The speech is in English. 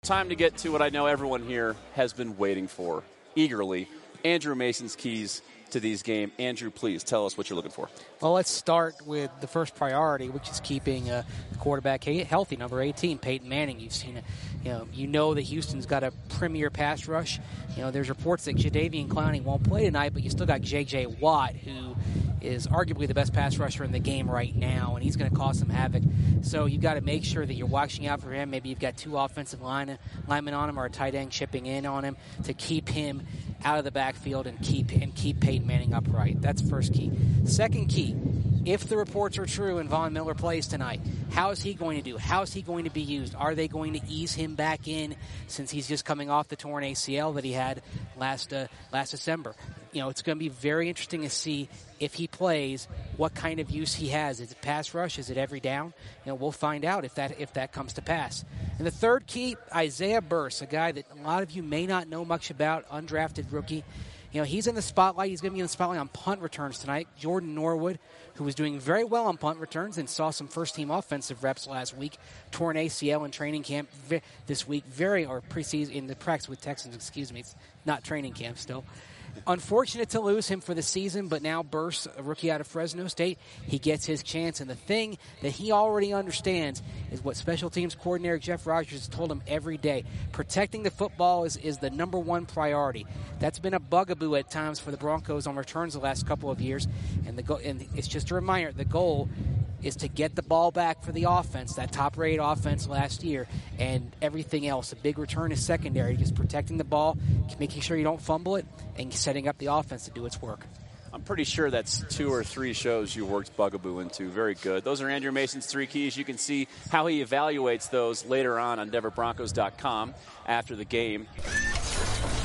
time to get to what I know everyone here has been waiting for eagerly. Andrew Mason's keys to these games. Andrew, please tell us what you're looking for. Well, let's start with the first priority, which is keeping the quarterback healthy, number 18, Peyton Manning. You've seen it. You know that Houston's got a premier pass rush. There's reports that Jadeveon Clowney won't play tonight, but you still got J.J. Watt, who is arguably the best pass rusher in the game right now, and he's going to cause some havoc. So you've got to make sure that you're watching out for him. Maybe you've got 2 offensive linemen on him or a tight end chipping in on him to keep him out of the backfield and keep Peyton Manning upright. That's first key. Second key, if the reports are true and Von Miller plays tonight, how is he going to do? How is he going to be used? Are they going to ease him back in since he's just coming off the torn ACL that he had last December? It's going to be very interesting to see if he plays, what kind of use he has. Is it pass rush? Is it every down? We'll find out if that comes to pass. And the third key, Isaiah Burse, a guy that a lot of you may not know much about, undrafted rookie. He's in the spotlight. He's going to be in the spotlight on punt returns tonight. Jordan Norwood, who was doing very well on punt returns and saw some first-team offensive reps last week, torn ACL in training camp this week, or preseason in the practice with Texans, it's not training camp still. Unfortunate to lose him for the season, but now Burse, a rookie out of Fresno State, he gets his chance. And the thing that he already understands is what special teams coordinator Jeff Rogers has told him every day. Protecting the football is the number one priority. That's been a bugaboo at times for the Broncos on returns the last couple of years. And it's just a reminder, the goal is to get the ball back for the offense, that top-rated offense last year, and everything else. A big return is secondary, just protecting the ball, making sure you don't fumble it, and setting up the offense to do its work. I'm pretty sure that's 2 or 3 shows you worked Bugaboo into. Very good. Those are Andrew Mason's 3 keys. You can see how he evaluates those later on DenverBroncos.com after the game.